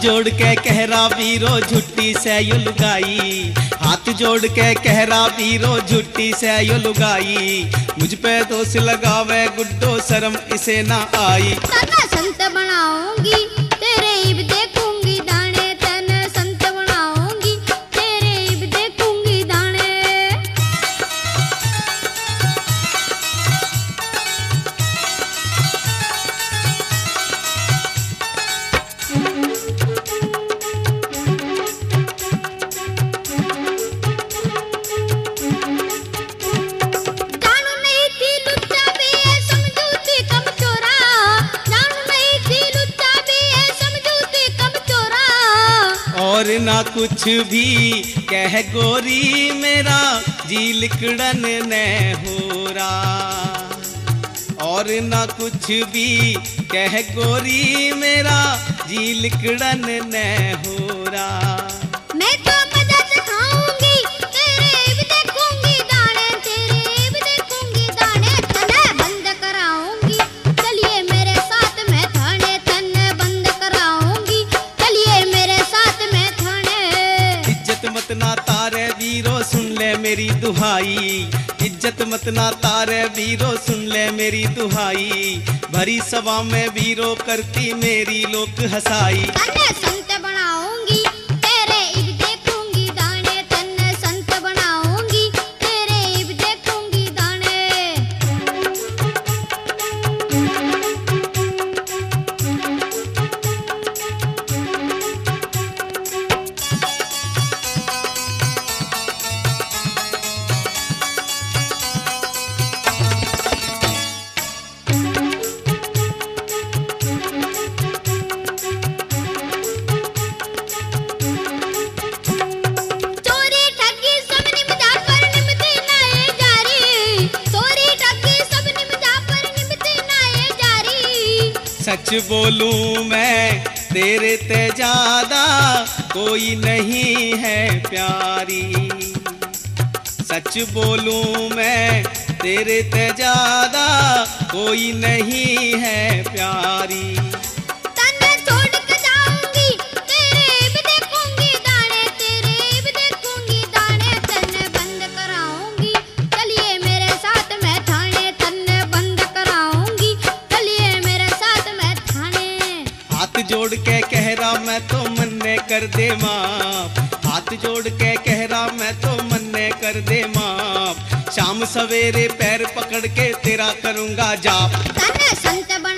जोड़ के कह रा वीरो झुट्टी से यो लुगाई, हाथ जोड़ के कह रा वीरो झुट्टी से यो लुगाई। मुझ पे दोष लगावे गुड्डो शर्म इसे ना आई। तने संत बनाऊंगी तेरे इब देखूंगी दाने, तने संत बनाऊंगी तेरे इब देखूंगी दाने। और ना कुछ भी कह गोरी मेरा जी लिकड़न न हो रहा, और ना कुछ भी कह गोरी मेरा जी लिकड़न न हो रहा। मैं तो मदद खाऊंगी तेरे इब देखूंगी दाने, तेरे इब देखूंगी दाने। तने बंद कराऊंगी चलिए मेरे साथ मैं थाने, तने बंद कराऊंगी चलिए मेरे साथ मैं थाने। इज्जत मत ना तारे वीरो सुन ले मेरी दुहाई, इज्जत मत ना तारे वीरो सुन ले मेरी दुहाई। भरी सभा में वीरो करती मेरी लोक हसाई। तने संत बनाऊंगी तेरे इब देखूंगी दाने, तने संत बनाऊंगी तेरे इब देखूंगी दाने। चोरी ठगी सब निमदा पर निमती नाए जारी, चोरी ठगी सब निमदा पर निमती नाए जारी। सच बोलूं मैं तेरे ते ज्यादा कोई नहीं है प्यारी, सच बोलूं मैं तेरे ते ज्यादा कोई नहीं है प्यारी। तने छोड़ के जाऊंगी तेरे इब देखूंगी दाने, तेरे इब देखूंगी दाने। तने बंद कराऊंगी चलिए मेरे साथ मैं थाने, तने बंद कराऊंगी चलिए मेरे साथ मैं थाने। हाथ जोड़ के कह रा मैं तो मन्ने कर दे माफ, हाथ जोड़ के कह रा मैं तो मन्ने कर दे माफ। शाम सवेरे पैर पकड़ के तेरा करूंगा जाप। तने संत बना